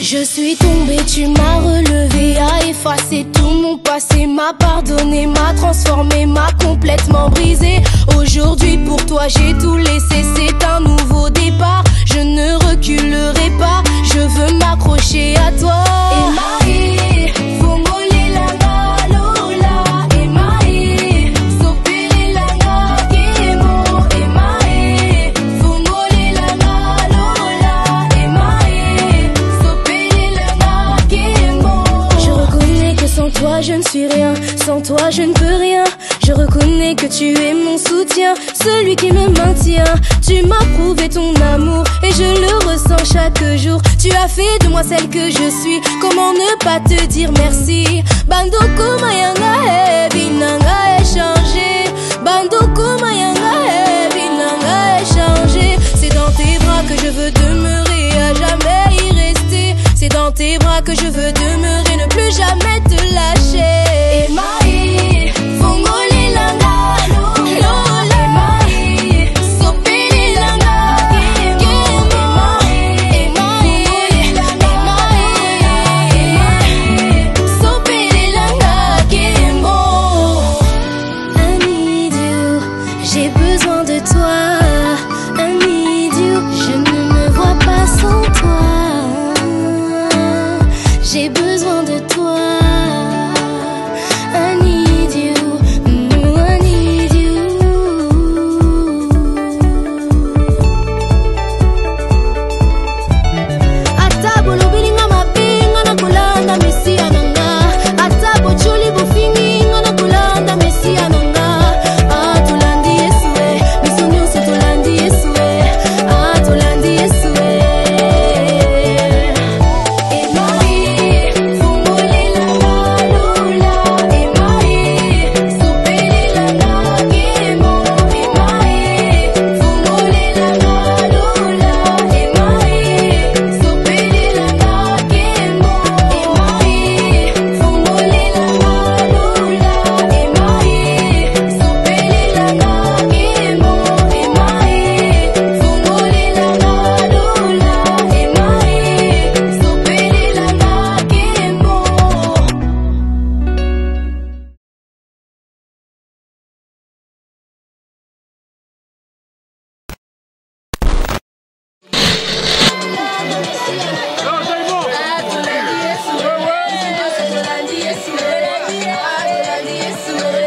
Je suis tombée, tu m'as relevé, a effacé tout mon passé, m'a pardonné, m'a transformé, m'a complètement brisé. Aujourd'hui pour toi j'ai tout laissé, c'est un nouveau départ. Je ne reculerai pas, je veux m'accrocher à toi. Emae, fongoli langa lola. Emae, sopeli langa kemo. Emae, fongoli langa lola. Emae, sopeli langa kemo. Je reconnais que sans toi je ne suis rien, sans toi je ne peux rien. Je reconnais que tu es mon soutien, celui qui me maintient. Tu m'as prouvé ton amour et je le ressens chaque jour. Tu as fait de moi celle que je suis, comment ne pas te dire merci. Bandoko mayanga e binanga échangé. Bandoko mayanga e binanga échangé. C'est dans tes bras que je veux demeurer, à jamais y rester. C'est dans tes bras que je veux demeurer, ne plus jamais te lâcher. Emae, fongoli langa lola. Emae, sopeli langa kemo. Emae, sopeli langa kemo. I need you, j'ai besoin de toi. I need you, je ne me vois pas sans toi. J'ai besoin de toi. I need you, I need you. Atabo lubilinga mapinga na kulanda misia nanga. Atabo chuli bufingi na kulanda misia nanga. Ah tulandi Yesue, misonyo se tulandi Yesue. Ah tulandi Yesue. Emae, fongoli langa lola. Emae, sopeli langa kemo. Emae, fongoli langa lola. Emae, sopeli langa kemo. Emae, fongoli langa lola. Emae, sopeli langa kemo. Emae, fongoli langa lola. Emae, sopeli langa kemo. Tulandi Yesue.